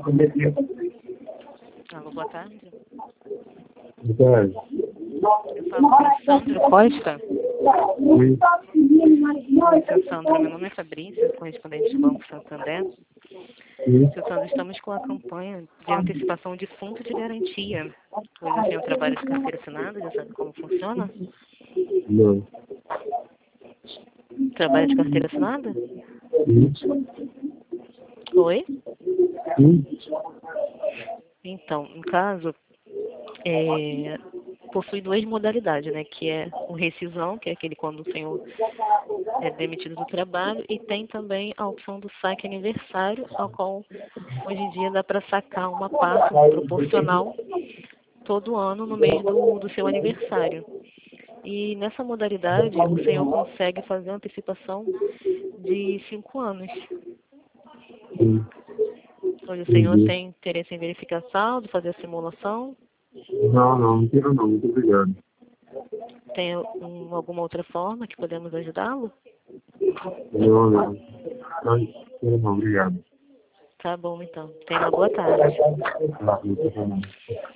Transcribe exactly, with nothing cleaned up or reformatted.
Alô, boa tarde. Boa tarde. Eu falo com o Sandro Costa. Oi. Oi, seu Sandro, meu nome é Fabrícia, correspondente do Banco Santander. Sim. Seu Sandro, estamos com a campanha de antecipação de fundo de garantia. Hoje eu tenho trabalho de carteira assinada, já sabe como funciona? Não. Trabalho de carteira assinada? Sim. Oi? Sim. Então, no caso, é, possui duas modalidades, né? Que é o rescisão, que é aquele quando o senhor é demitido do trabalho, e tem também a opção do saque aniversário, ao qual hoje em dia dá para sacar uma parte proporcional todo ano no mês do, do seu aniversário. E nessa modalidade o senhor consegue fazer uma antecipação de cinco anos. Sim. Hoje o senhor Entendi. tem interesse em verificar saldo, fazer a simulação? Não, não, não quero não. Muito obrigado. Tem um, alguma outra forma que podemos ajudá-lo? Não, não. Não quero não. Obrigado. Tá bom, então. Tenha uma boa tarde. Tá, muito obrigado.